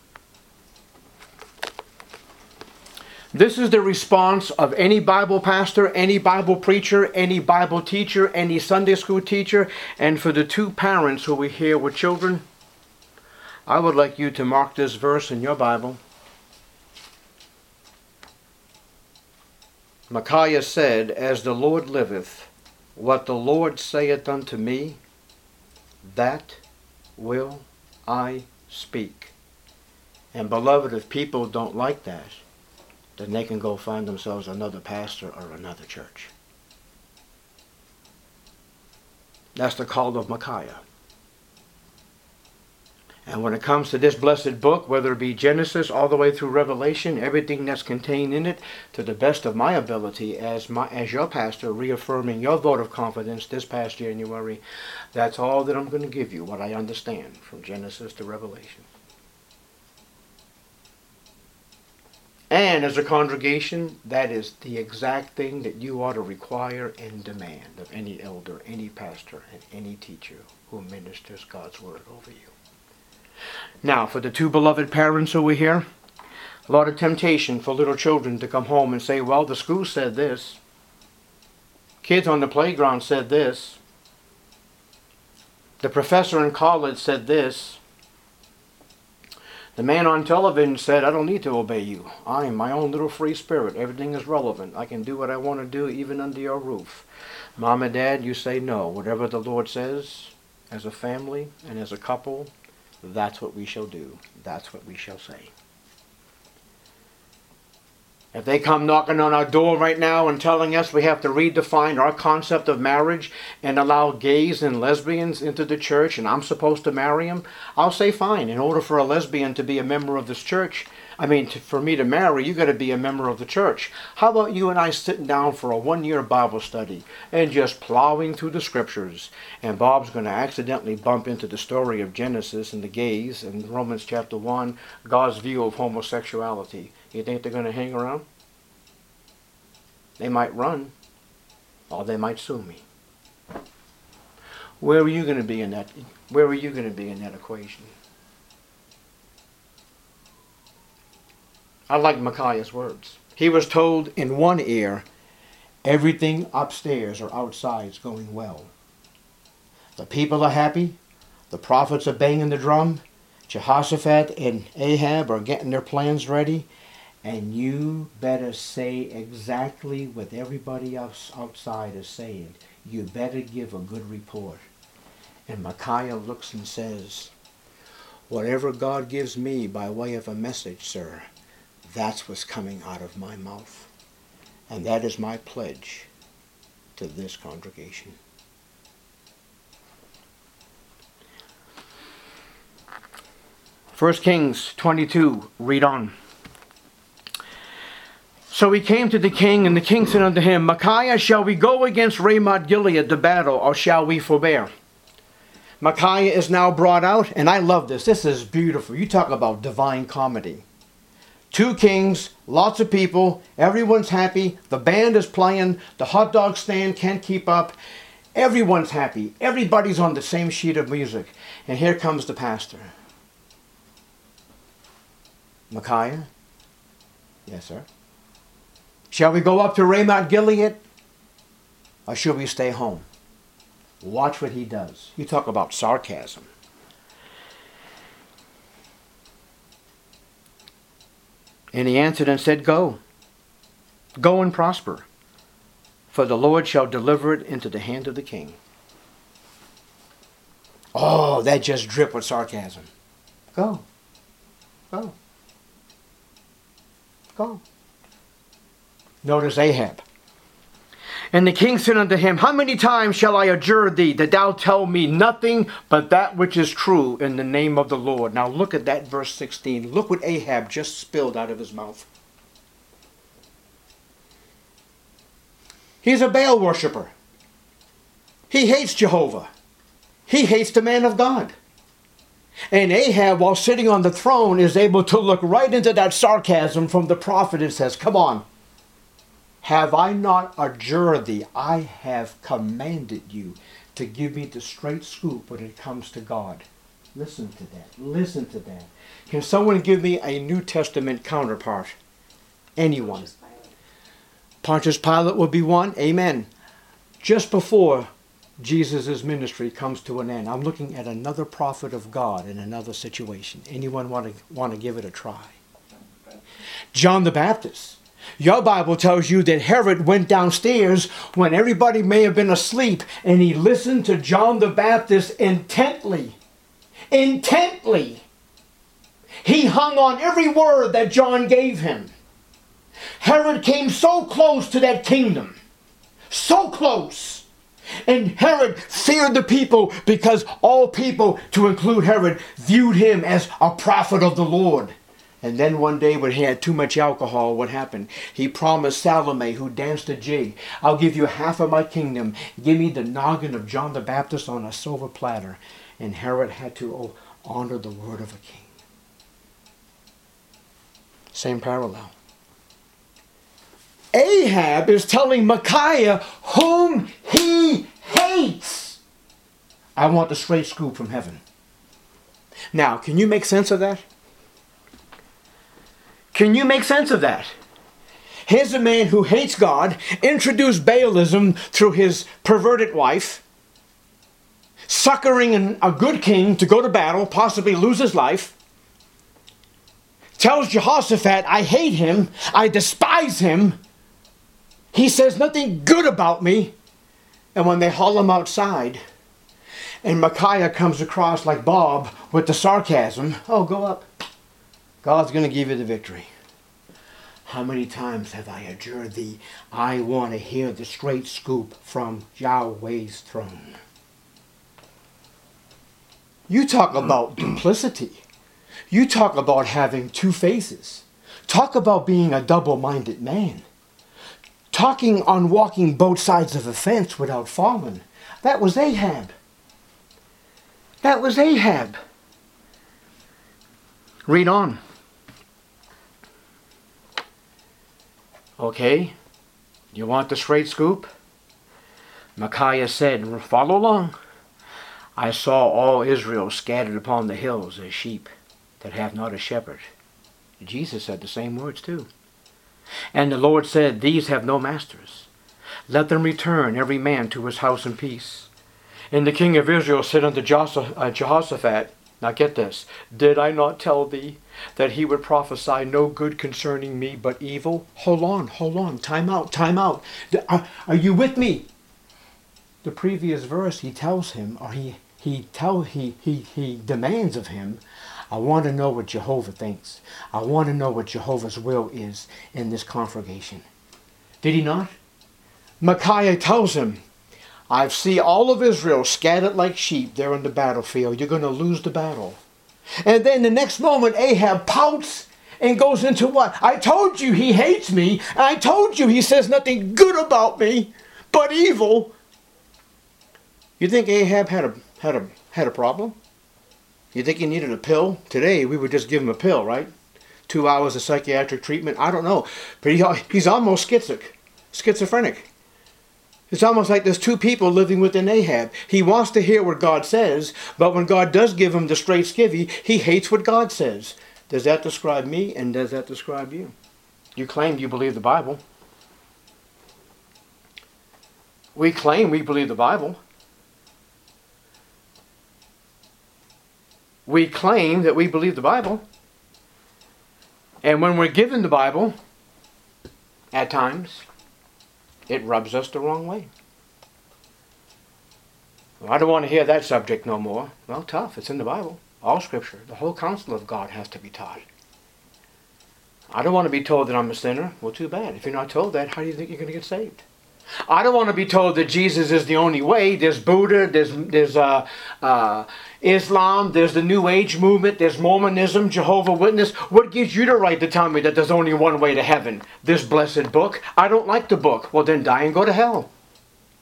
This is the response of any Bible pastor, any Bible preacher, any Bible teacher, any Sunday school teacher, and for the two parents who were here with children, I would like you to mark this verse in your Bible. Micaiah said, "As the Lord liveth, what the Lord saith unto me, that will I speak." And beloved, if people don't like that, then they can go find themselves another pastor or another church. That's the call of Micaiah. And when it comes to this blessed book, whether it be Genesis all the way through Revelation, everything that's contained in it, to the best of my ability as my as your pastor, reaffirming your vote of confidence this past January, that's all that I'm going to give you, what I understand from Genesis to Revelation. And as a congregation, that is the exact thing that you ought to require and demand of any elder, any pastor, and any teacher who ministers God's word over you. Now, for the two beloved parents who were here, a lot of temptation for little children to come home and say, well, the school said this. Kids on the playground said this. The professor in college said this. The man on television said, I don't need to obey you. I am my own little free spirit. Everything is relevant. I can do what I want to do even under your roof. Mom and Dad, you say no. Whatever the Lord says, as a family and as a couple, that's what we shall do. That's what we shall say. If they come knocking on our door right now and telling us we have to redefine our concept of marriage and allow gays and lesbians into the church and I'm supposed to marry them, I'll say fine. In order for a lesbian to be a member of this church, I mean, to, for me to marry, you got to be a member of the church. How about you and I sitting down for a one-year Bible study and just plowing through the scriptures? And Bob's going to accidentally bump into the story of Genesis and the gays and Romans chapter one, God's view of homosexuality. You think they're going to hang around? They might run, or they might sue me. Where are you going to be in that? Where are you going to be in that equation? I like Micaiah's words. He was told in one ear, everything upstairs or outside is going well. The people are happy. The prophets are banging the drum. Jehoshaphat and Ahab are getting their plans ready. And you better say exactly what everybody else outside is saying. You better give a good report. And Micaiah looks and says, whatever God gives me by way of a message, sir, that's what's coming out of my mouth. And that is my pledge to this congregation. First Kings twenty-two, read on. So he came to the king, and the king said unto him, Micaiah, shall we go against Ramoth Gilead to battle, or shall we forbear? Micaiah is now brought out, and I love this. This is beautiful. You talk about divine comedy. Two kings, lots of people, everyone's happy, the band is playing, the hot dog stand can't keep up, everyone's happy, everybody's on the same sheet of music. And here comes the pastor. Micaiah? Yes, sir. Shall we go up to Ramoth Gilead, or shall we stay home? Watch what he does. You talk about sarcasm. And he answered and said, Go. Go and prosper, for the Lord shall deliver it into the hand of the king. Oh, that just dripped with sarcasm. Go. Go. Go. Notice Ahab. And the king said unto him, How many times shall I adjure thee that thou tell me nothing but that which is true in the name of the Lord? Now look at that verse sixteen. Look what Ahab just spilled out of his mouth. He's a Baal worshiper. He hates Jehovah. He hates the man of God. And Ahab, while sitting on the throne, is able to look right into that sarcasm from the prophet and says, come on. Have I not adjured thee? I have commanded you to give me the straight scoop when it comes to God. Listen to that. Listen to that. Can someone give me a New Testament counterpart? Anyone? Pontius Pilate would be one. Amen. Just before Jesus' ministry comes to an end, I'm looking at another prophet of God in another situation. Anyone want to want to give it a try? John the Baptist. Your Bible tells you that Herod went downstairs when everybody may have been asleep, and he listened to John the Baptist intently. Intently. He hung on every word that John gave him. Herod came so close to that kingdom. So close. And Herod feared the people because all people, to include Herod, viewed him as a prophet of the Lord. And then one day when he had too much alcohol, what happened? He promised Salome, who danced a jig, I'll give you half of my kingdom. Give me the noggin of John the Baptist on a silver platter. And Herod had to oh, honor the word of a king. Same parallel. Ahab is telling Micaiah whom he hates. I want the straight scoop from heaven. Now, can you make sense of that? Can you make sense of that? Here's a man who hates God, introduced Baalism through his perverted wife, succoring a good king to go to battle, possibly lose his life, tells Jehoshaphat, I hate him, I despise him. He says nothing good about me. And when they haul him outside, and Micaiah comes across like Bob with the sarcasm, oh, go up. God's going to give you the victory. How many times have I adjured thee? I want to hear the straight scoop from Yahweh's throne. You talk about duplicity. You talk about having two faces. Talk about being a double-minded man. Talking on walking both sides of a fence without falling. That was Ahab. That was Ahab. Read on. Okay, you want the straight scoop? Micaiah said, follow along. I saw all Israel scattered upon the hills as sheep that have not a shepherd. Jesus said the same words too. And the Lord said, these have no masters. Let them return every man to his house in peace. And the king of Israel said unto Jehoshaphat, now get this, did I not tell thee that he would prophesy no good concerning me but evil? Hold on, hold on, time out, time out. Are, are you with me? The previous verse he tells him, or he he tell he he he demands of him, I want to know what Jehovah thinks. I want to know what Jehovah's will is in this congregation. Did he not? Micaiah tells him, I see all of Israel scattered like sheep there on the battlefield. You're going to lose the battle. And then the next moment, Ahab pouts and goes into what? I told you he hates me. I told you he says nothing good about me, but evil. You think Ahab had a had a had a problem? You think he needed a pill? Today we would just give him a pill, right? Two hours of psychiatric treatment. I don't know, but he, he's almost schizoc, schizophrenic. It's almost like there's two people living within Ahab. He wants to hear what God says, but when God does give him the straight skivvy, he hates what God says. Does that describe me, and does that describe you? You claim you believe the Bible. We claim we believe the Bible. We claim that we believe the Bible. And when we're given the Bible, at times, it rubs us the wrong way. Well, I don't want to hear that subject no more. Well, tough. It's in the Bible. All Scripture. The whole counsel of God has to be taught. I don't want to be told that I'm a sinner. Well, too bad. If you're not told that, how do you think you're going to get saved? I don't want to be told that Jesus is the only way. There's Buddha, there's, there's uh, uh, Islam, there's the New Age movement, there's Mormonism, Jehovah Witness. What gives you the right to tell me that there's only one way to heaven? This blessed book. I don't like the book. Well, then die and go to hell.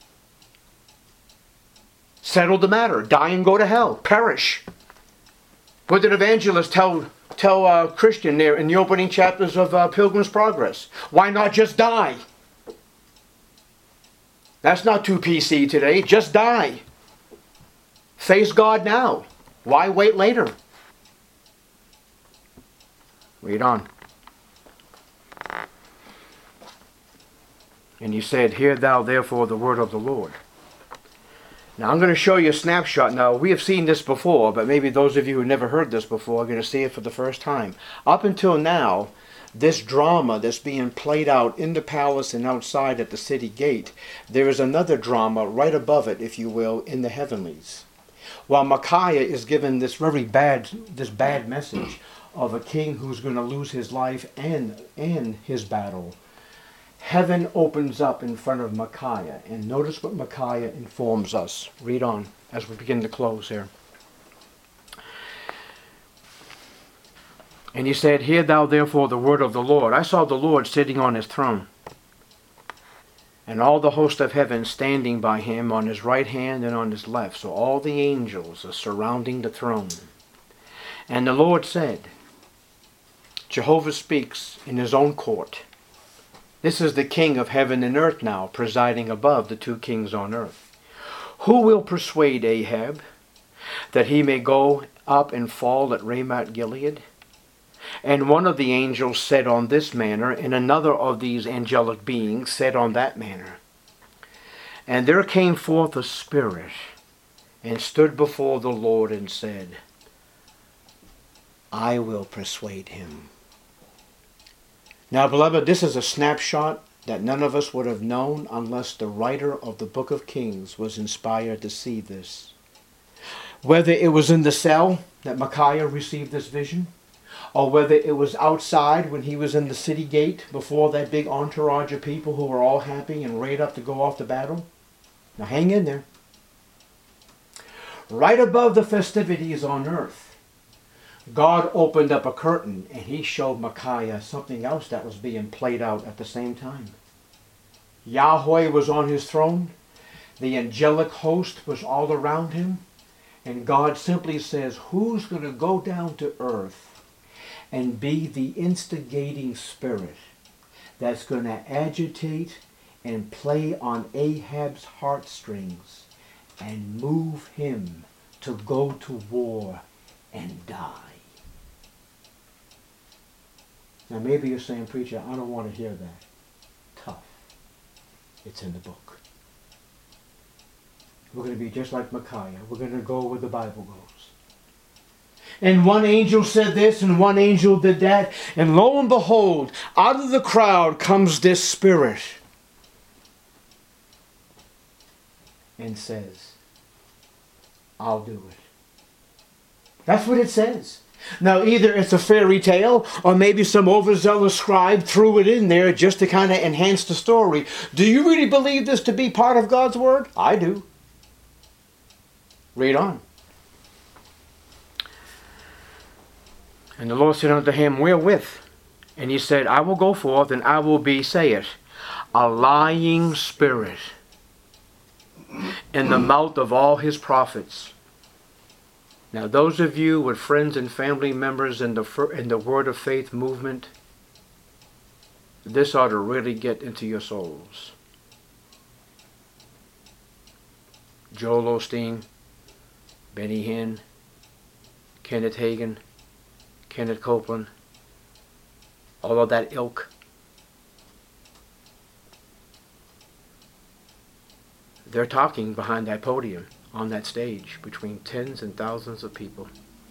Settle the matter. Die and go to hell. Perish. What did evangelist tell tell uh, Christian there in the opening chapters of uh, Pilgrim's Progress? Why not just die? That's not too P C today. Just die. Face God now. Why wait later? Read on. And he said, Hear thou therefore the word of the Lord. Now I'm going to show you a snapshot. Now we have seen this before, but maybe those of you who never heard this before are going to see it for the first time. Up until now, this drama that's being played out in the palace and outside at the city gate, there is another drama right above it, if you will, in the heavenlies. While Micaiah is given this very bad, this bad message of a king who's going to lose his life and, and his battle, heaven opens up in front of Micaiah. And notice what Micaiah informs us. Read on as we begin to close here. And he said, Hear thou therefore the word of the Lord. I saw the Lord sitting on his throne, and all the host of heaven standing by him on his right hand and on his left. So all the angels are surrounding the throne. And the Lord said, Jehovah speaks in his own court. This is the King of heaven and earth now, presiding above the two kings on earth. Who will persuade Ahab that he may go up and fall at Ramoth Gilead? And one of the angels said on this manner, and another of these angelic beings said on that manner. And there came forth a spirit, and stood before the Lord, and said, I will persuade him. Now, beloved, this is a snapshot that none of us would have known unless the writer of the book of Kings was inspired to see this. Whether it was in the cell that Micaiah received this vision, or whether it was outside when he was in the city gate before that big entourage of people who were all happy and ready up to go off to battle. Now hang in there. Right above the festivities on earth, God opened up a curtain and he showed Micaiah something else that was being played out at the same time. Yahweh was on his throne. The angelic host was all around him. And God simply says, who's going to go down to earth and be the instigating spirit that's going to agitate and play on Ahab's heartstrings and move him to go to war and die? Now maybe you're saying, preacher, I don't want to hear that. Tough. It's in the book. We're going to be just like Micaiah. We're going to go where the Bible goes. And one angel said this, and one angel did that. And lo and behold, out of the crowd comes this spirit. And says, I'll do it. That's what it says. Now either it's a fairy tale, or maybe some overzealous scribe threw it in there just to kind of enhance the story. Do you really believe this to be part of God's word? I do. Read on. And the Lord said unto him, Wherewith? And he said, I will go forth, and I will be, say it, a lying spirit in the mouth of all his prophets. Now those of you with friends and family members in the, in the Word of Faith movement, this ought to really get into your souls. Joel Osteen, Benny Hinn, Kenneth Hagin, Kenneth Copeland, all of that ilk. They're talking behind that podium, on that stage, between tens and thousands of people.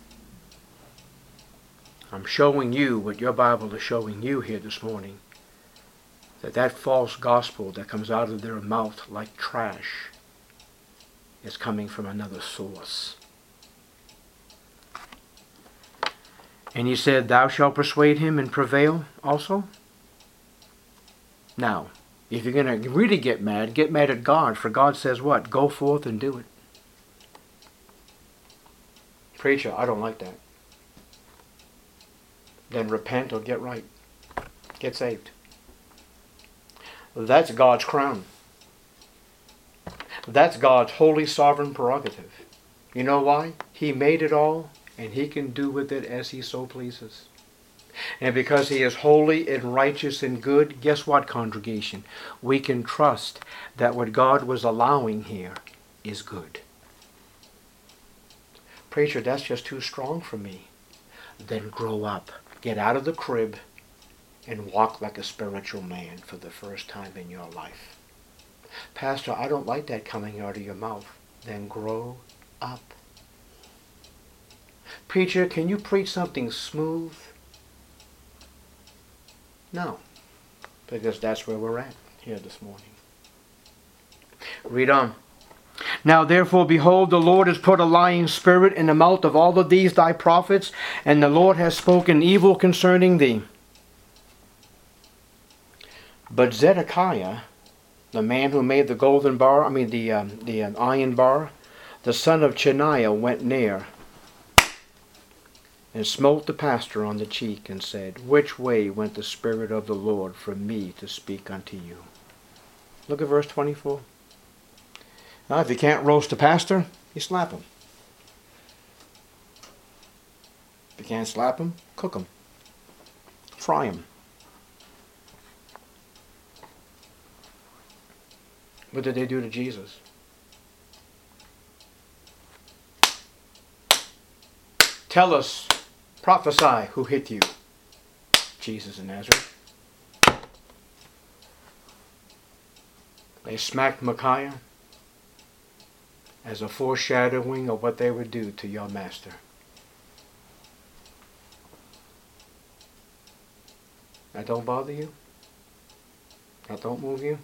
I'm showing you what your Bible is showing you here this morning, that that false gospel that comes out of their mouth like trash is coming from another source. And he said, Thou shalt persuade him and prevail also? Now, if you're going to really get mad, get mad at God, for God says what? Go forth and do it. Preacher, I don't like that. Then repent or get right. Get saved. That's God's crown. That's God's holy sovereign prerogative. You know why? He made it all and he can do with it as he so pleases. And because he is holy and righteous and good, guess what, congregation? We can trust that what God was allowing here is good. Preacher, that's just too strong for me. Then grow up. Get out of the crib and walk like a spiritual man for the first time in your life. Pastor, I don't like that coming out of your mouth. Then grow up. Preacher, can you preach something smooth? No, because that's where we're at here this morning. Read on. Now therefore, behold, the Lord has put a lying spirit in the mouth of all of these thy prophets, and the Lord has spoken evil concerning thee. But Zedekiah, the man who made the golden bar, I mean the um, the um, iron bar, the son of Cheniah, went near and smote the pastor on the cheek and said, Which way went the Spirit of the Lord from me to speak unto you? Look at verse twenty-four. Now, if you can't roast the pastor, you slap him. If you can't slap him, cook him. Fry him. What did they do to Jesus? Tell us, prophesy, who hit you? Jesus of Nazareth. They smacked Micaiah as a foreshadowing of what they would do to your master. That don't bother you? That don't move you?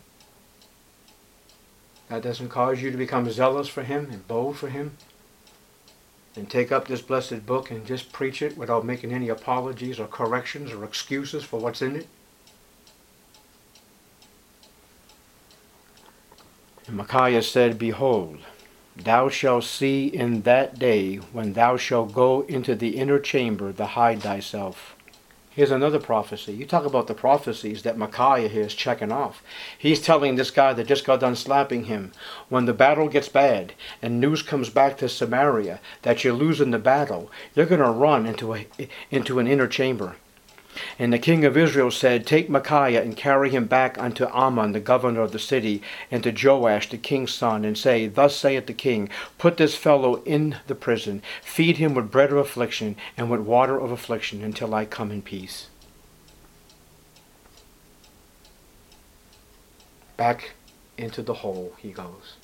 That doesn't cause you to become zealous for him and bold for him? And take up this blessed book and just preach it without making any apologies or corrections or excuses for what's in it? And Micaiah said, Behold, thou shalt see in that day when thou shalt go into the inner chamber to hide thyself. Here's another prophecy. You talk about the prophecies that Micaiah here is checking off. He's telling this guy that just got done slapping him, when the battle gets bad and news comes back to Samaria that you're losing the battle, you're going to run into a, into an inner chamber. And the king of Israel said, Take Micaiah and carry him back unto Amon, the governor of the city, and to Joash, the king's son, and say, Thus saith the king, Put this fellow in the prison, feed him with bread of affliction and with water of affliction until I come in peace. Back into the hole he goes.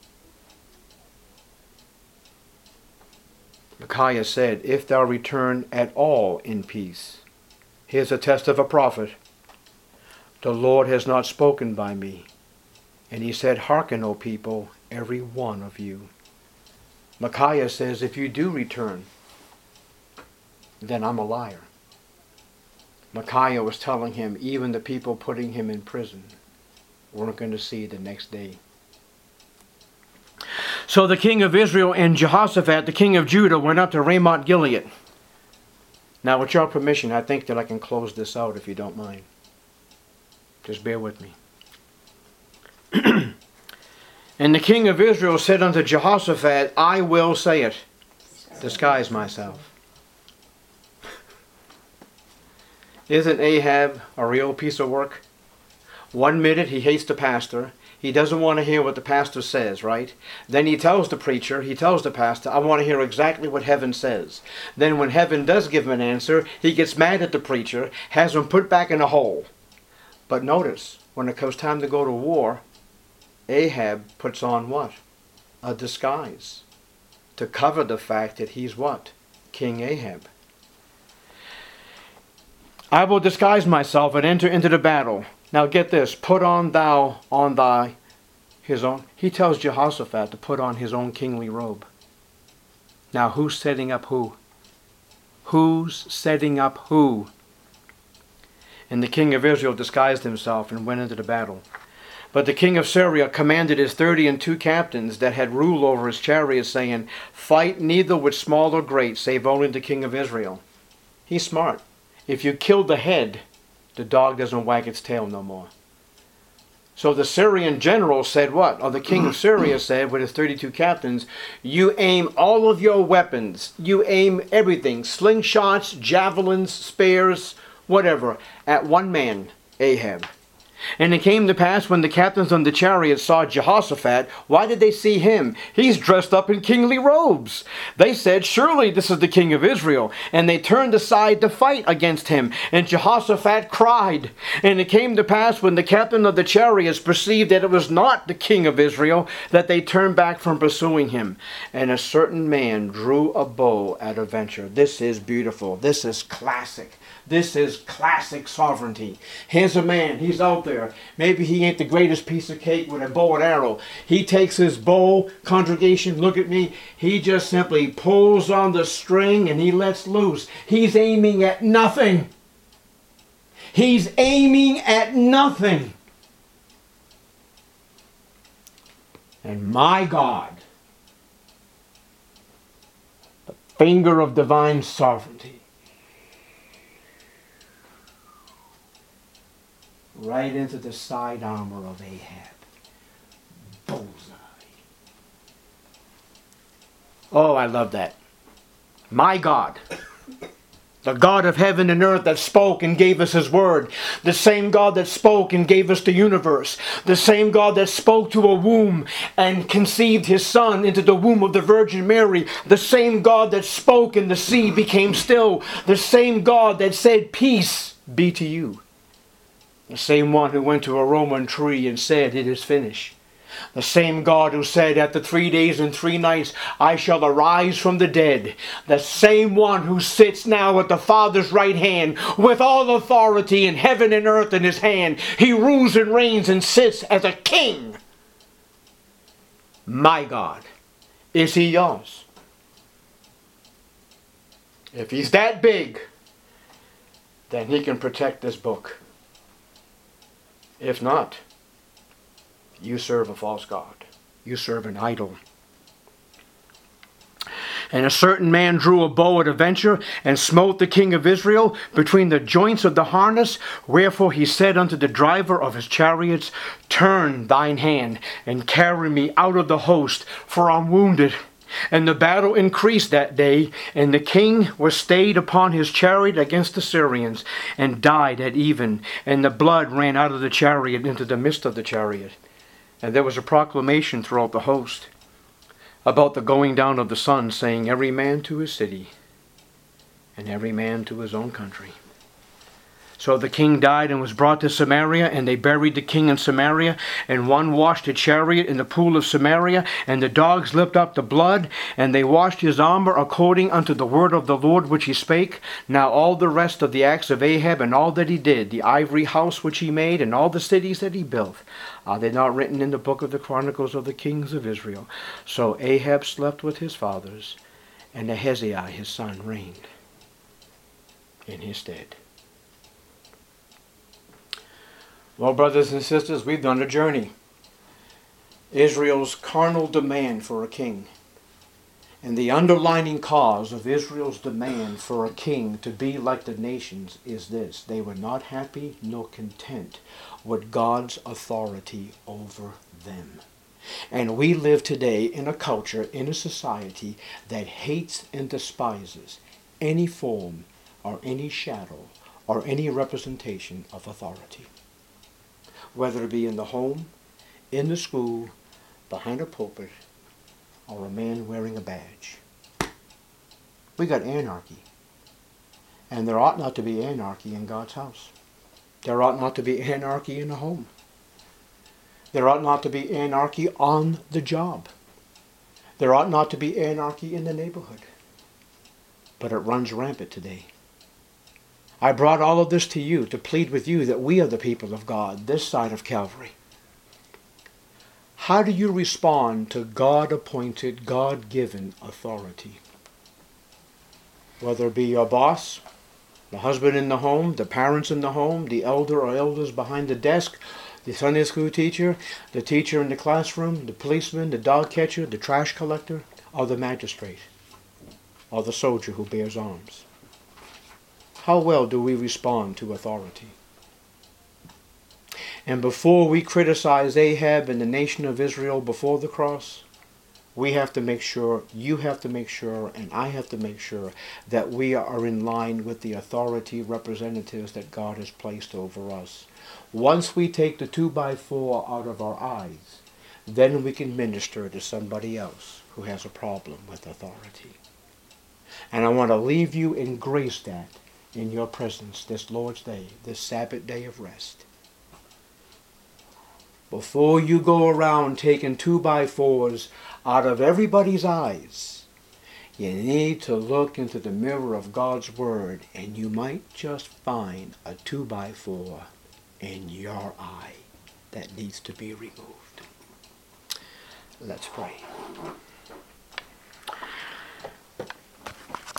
Micaiah said, If thou return at all in peace, here's a test of a prophet. The Lord has not spoken by me. And he said, Hearken, O people, every one of you. Micaiah says, if you do return, then I'm a liar. Micaiah was telling him, even the people putting him in prison weren't going to see the next day. So the king of Israel and Jehoshaphat, the king of Judah, went up to Ramoth Gilead. Now, with your permission, I think that I can close this out if you don't mind. Just bear with me. And the king of Israel said unto Jehoshaphat, I will say it, disguise myself. Isn't Ahab a real piece of work? One minute he hates the pastor. He doesn't want to hear what the pastor says, right? Then he tells the preacher, he tells the pastor, I want to hear exactly what heaven says. Then when heaven does give him an answer, he gets mad at the preacher, has him put back in a hole. But notice, when it comes time to go to war, Ahab puts on what? A disguise. To cover the fact that he's what? King Ahab. I will disguise myself and enter into the battle. Now get this, put on thou on thy, his own. He tells Jehoshaphat to put on his own kingly robe. Now who's setting up who? Who's setting up who? And the king of Israel disguised himself and went into the battle. But the king of Syria commanded his thirty and two captains that had rule over his chariots, saying, Fight neither with small or great, save only the king of Israel. He's smart. If you kill the head, the dog doesn't wag its tail no more. So the Syrian general said what? Or the king of Syria said with his thirty-two captains, you aim all of your weapons, you aim everything, slingshots, javelins, spears, whatever, at one man, Ahab. And it came to pass when the captains on the chariots saw Jehoshaphat, why did they see him? He's dressed up in kingly robes. They said, surely this is the king of Israel. And they turned aside to fight against him. And Jehoshaphat cried. And it came to pass when the captain of the chariots perceived that it was not the king of Israel, that they turned back from pursuing him. And a certain man drew a bow at a venture. This is beautiful. This is classic. This is classic sovereignty. Here's a man, he's out there. Maybe he ain't the greatest piece of cake with a bow and arrow. He takes his bow, congregation, look at me. He just simply pulls on the string and he lets loose. He's aiming at nothing. He's aiming at nothing. And my God, the finger of divine sovereignty, right into the side armor of Ahab. Bullseye. Oh, I love that. My God, the God of heaven and earth that spoke and gave us his word, the same God that spoke and gave us the universe, the same God that spoke to a womb and conceived his son into the womb of the Virgin Mary, the same God that spoke and the sea became still, the same God that said, peace be to you. The same one who went to a Roman tree and said, it is finished. The same God who said, after three days and three nights, I shall arise from the dead. The same one who sits now at the Father's right hand with all authority in heaven and earth in his hand. He rules and reigns and sits as a king. My God, is he yours? If he's that big, then he can protect this book. If not, you serve a false god. You serve an idol. And a certain man drew a bow at a venture, and smote the king of Israel between the joints of the harness. Wherefore he said unto the driver of his chariots, turn thine hand, and carry me out of the host, for I'm wounded. And the battle increased that day, and the king was stayed upon his chariot against the Syrians, and died at even. And the blood ran out of the chariot into the midst of the chariot. And there was a proclamation throughout the host about the going down of the sun, saying, every man to his city, and every man to his own country. So the king died and was brought to Samaria, and they buried the king in Samaria. And one washed a chariot in the pool of Samaria, and the dogs licked up the blood, and they washed his armor according unto the word of the Lord which he spake. Now all the rest of the acts of Ahab, and all that he did, the ivory house which he made, and all the cities that he built, are they not written in the book of the Chronicles of the kings of Israel? So Ahab slept with his fathers, and Ahaziah his son reigned in his stead. Well, brothers and sisters, we've done a journey. Israel's carnal demand for a king. And the underlining cause of Israel's demand for a king to be like the nations is this. They were not happy nor content with God's authority over them. And we live today in a culture, in a society that hates and despises any form or any shadow or any representation of authority. Whether it be in the home, in the school, behind a pulpit, or a man wearing a badge. We got anarchy. And there ought not to be anarchy in God's house. There ought not to be anarchy in the home. There ought not to be anarchy on the job. There ought not to be anarchy in the neighborhood. But it runs rampant today. I brought all of this to you to plead with you that we are the people of God, this side of Calvary. How do you respond to God-appointed, God-given authority? Whether it be your boss, the husband in the home, the parents in the home, the elder or elders behind the desk, the Sunday school teacher, the teacher in the classroom, the policeman, the dog catcher, the trash collector, or the magistrate, or the soldier who bears arms. How well do we respond to authority? And before we criticize Ahab and the nation of Israel before the cross, we have to make sure, you have to make sure, and I have to make sure that we are in line with the authority representatives that God has placed over us. Once we take the two by four out of our eyes, then we can minister to somebody else who has a problem with authority. And I want to leave you in grace that in your presence this Lord's Day, this Sabbath day of rest. Before you go around taking two by fours out of everybody's eyes, you need to look into the mirror of God's Word, and you might just find a two by four in your eye that needs to be removed. Let's pray.